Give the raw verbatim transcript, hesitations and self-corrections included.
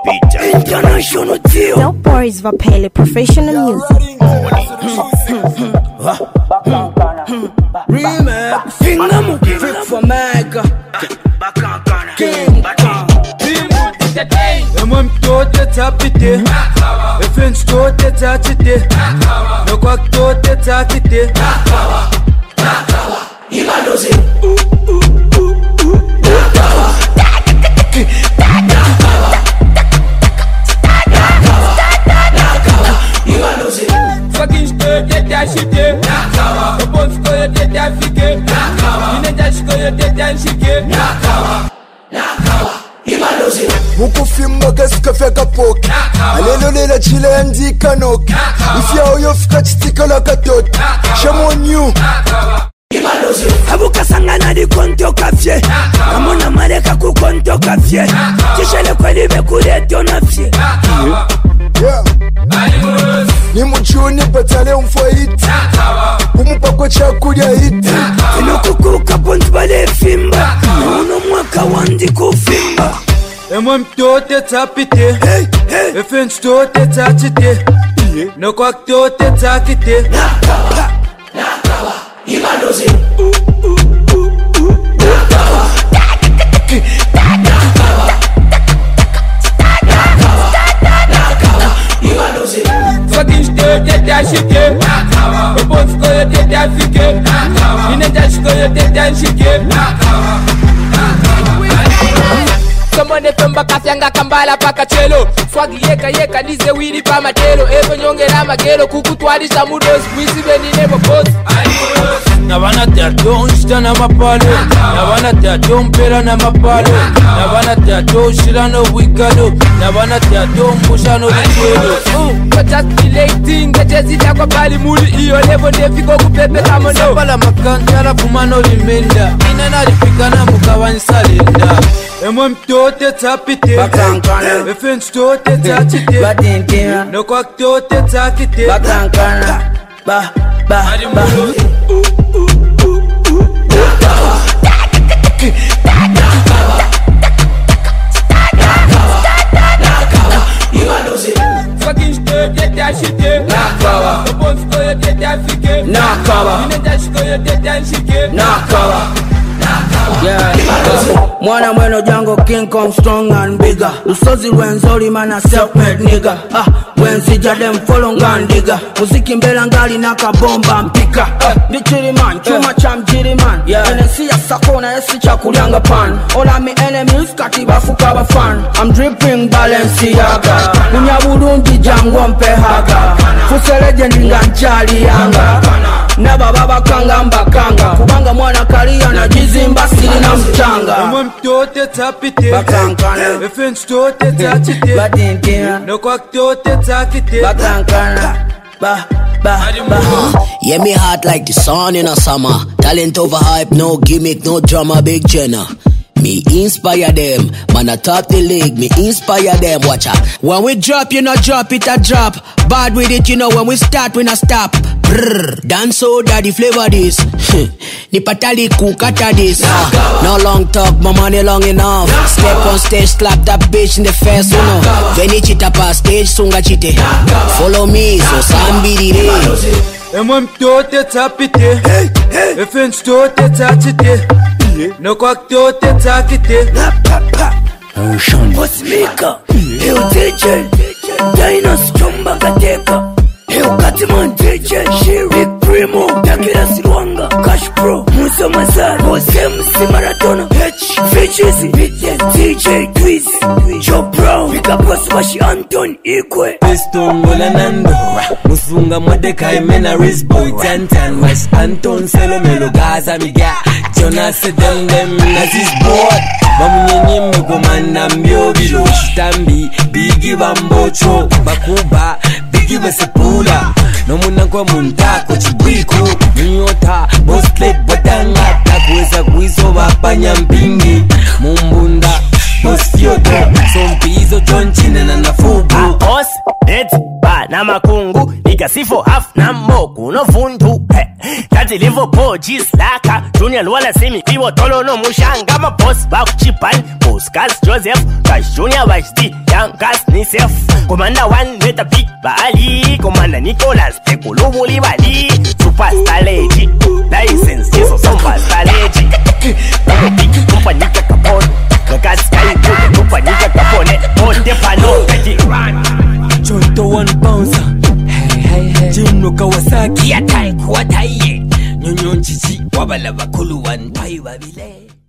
International deal. No Boris Vapele, professional music. Remix. Fingamu. Fit for Mega. King Kong. Emwe mtote tapite Efen stote tachite Nokwa ktote takite Nakawa, nakawa, imadoze Fucking stote tachite Nakawa, Opon stote tafike Nakawa, Inenda stote tachike Nakawa, nakawa, imadoze Mukufimba kasika feka poke Alelo lela chile andika noke Ifya oyo fika chitika la katote Shamo new Imadoze Habuka sangana di konto kafye Kamuna mareka ku konto kafye Chishele kweli bekurete onafye Yeah Ni mchuni patale umfwa hiti Umupa kwa chakulia hiti Ino kukuka pontu bale fimba Uno mwaka wandi kufimba Emwe mtote tapite Efen stote tachite Nokwa ktote takite Nakawa, nakawa, imadoze Nakawa, nakawa, nakawa, imadoze Fucking stote tachite Nakawa, Opon stote tafike Nakawa, Inenda stote tachike Nakawa, nakawa, Somone pemba kafyanga kambala paka chelo Swagi yeka yeka nize wili pa matelo Evo nyongera magelo kukutwalisha mudos Mwisi beni nebo boss Nabana teato nshita na mapalo Nabana teato mpera na mapalo Nabana teato shira no wikado Nabana teato mbusha no wikado Katakulating Gachezita kwa bali muli iyo levo nefiko kupepe kama no Sambala makantara fumano limenda Inana ripika na mukawani salenda Emwe mtote tapite Bakankana Efen stote tachite Badintina Nokwa ktote takite Bakankana Ba, ba, ba Nakawa Nakawa Nakawa Imadoze Fucking stote tachite Nakawa Opon stote tafike Nakawa Inenda stote tachike Nakawa Yeah, mwana mweno jango King Kong strong and bigger. Usozi wenzoli mana self-made nigga. Ah, wenzi jadem follow ngandiga. Muziki mbela ngali na kabomba mpika. Di chiri man, chuma cha mjiri man. Enesi ya sakona esi cha kulianga pan. All of me enemies katiba fuka ba fan. I'm dripping Balenciaga. Kunya burungi jango mpehaga. Fuse legend nganchali yanga. Naba baba kanga mbakanga. Kubanga mwana kalia na jizimba sili na mchanga. Emwe mtote tapite Bakankana Efen stote tachite Badintina Nokwa ktote takite Bakankana Ba, ba, ba Yeah, me hot like the sun in a summer. Talent over hype, no gimmick, no drama, big Jenna. Me inspire them, man I top the league, me inspire them, watch out. When we drop, you know drop it a drop. Bad with it, you know when we start, we not stop. Brrr, dance so daddy flavor this. Nipatali kukata this. Uh, no long talk, my money long enough. Step on stage, slap that bitch in the face, you know. Veni chita pa stage, sunga chite. Follow me, so somebody day. Emwe mtote tapite Efen stote tachite Nokwa ktote takite Boss maker Hill D J Dinos chumba kateka Hill Katiman D J Shirik Primo Takira Silwanga Cash Pro Musa Mazar Boss M C Maratona H Fitchies D J Twiz Joe Brown Pika Boss Washi Anton Ikwe Pistongola Nando Musunga Mordecai Mena Rizboy Tantan West Anton Selomelo Gaza Miga Jonas Dem Dem Nazis Board Bamunye Mgo Manda Mbyo Bilo Shitambi Bigi Bambocho Bakuba Bigi Besepula No muna kwa muntako Chibiku Nyota Boss Plate Botanga Takweza kuiso Bapanya Mpingi Mumbunda Boss Fioto Sompizo John Chine na Nafubu Boss Net Ba na makungu Nikasifo half na moku No fundu Kati livo po Jislaka Junior Luala Simi Iwo Tolo no Mushanga Ma boss Baku Chipan Boss Kaz Joseph Kash Junior H D Young Gas ni self Commander one with a big body Commander Nicholas Pekulubuli bali Superstar legit License yeso superstar legit Big company kakapon Gagas sky good company kakapone Monte pano Peti run Jonto one bouncer Hey hey hey Jino Kawasaki Yatai kuwataye Nyonyon chichi Wabala bakulu one pai wabile